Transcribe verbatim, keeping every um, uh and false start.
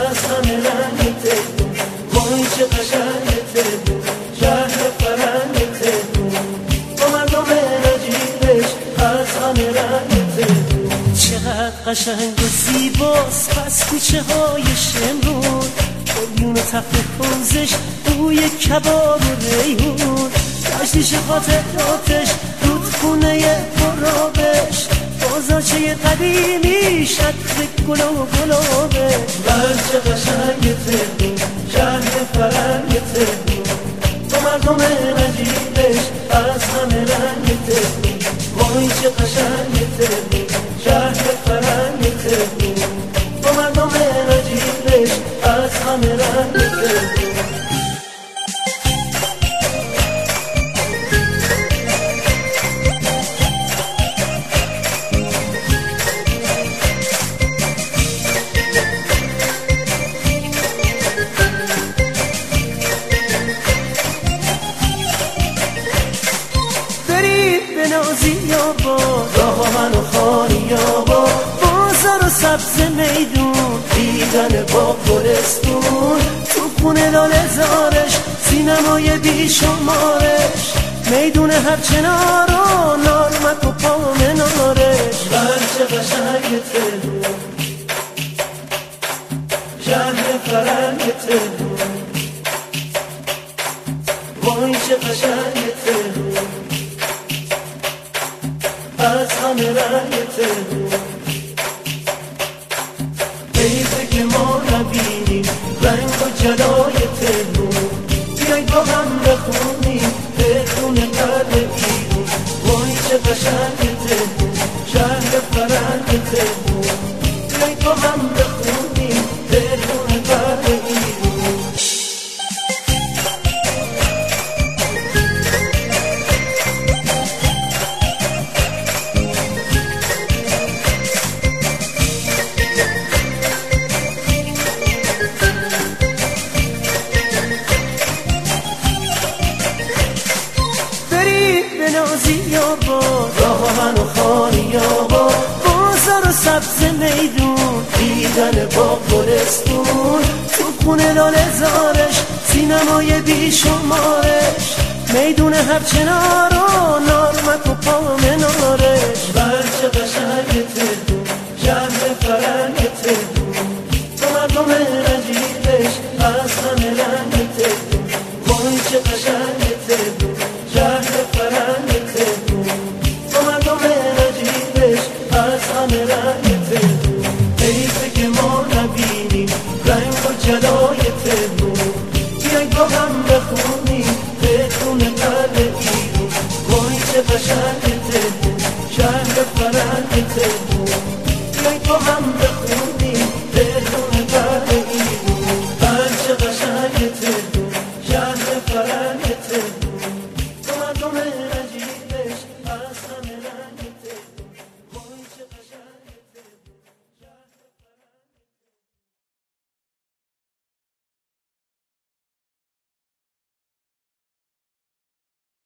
از همه رنگ تهرون، وای چه قشنگ تهرون، شهر فرنگ تهرون، با مردم نجیبش از همه رنگ تهرون. چقدر قشنگ و زیباست پس کوچه های شمرون، قلیون و تخت پوزش، بوی کباب و ریحون، دشتیش خاطراتش، رودخونه پرآبش، بازارچه قدیمی شطر گل و گلابش. بر چه قشنگ تهرون، شهر فرنگ تهرون، با مردم نجیبش از همه رنگ تهرون، وای چه قشنگ تهرون، شهر فرنگ تهرون، با مردم نجیبش از همه رنگ تهرون. راه من و خانیابا، بازار و سبز میدون، دیدن با گلستون، تو خونه لاله زارش، سینمای بیشمارش، میدون هر چنار و نارمک و پامنارش. بر چه قشنگ تهرون، شهر فرنگ تهرون، وای چه قشنگ تهرون، از همه رنگ تهرون. حیفه که ما نبینیم رنگ و جلای تهرون، بیایید با هم بخونیم تهرون قلب ایرون، وای چه قشنگ تهرون، شهر فرنگ تهرون، بیایید با هم بخونیم تهرون قلب ایرون. راه من و خانیابا، بازار و سبز میدون، دیدن با گلستون، تو خونه لاله زارش، سینمای بیشمارش، میدون هر چنار و نارمک و پامنارش. بر چه قشنگ تهرون، شهر فرنگ تهرون، تو مردم نجیبش از همه رنگ تهرون، وای چه قشنگ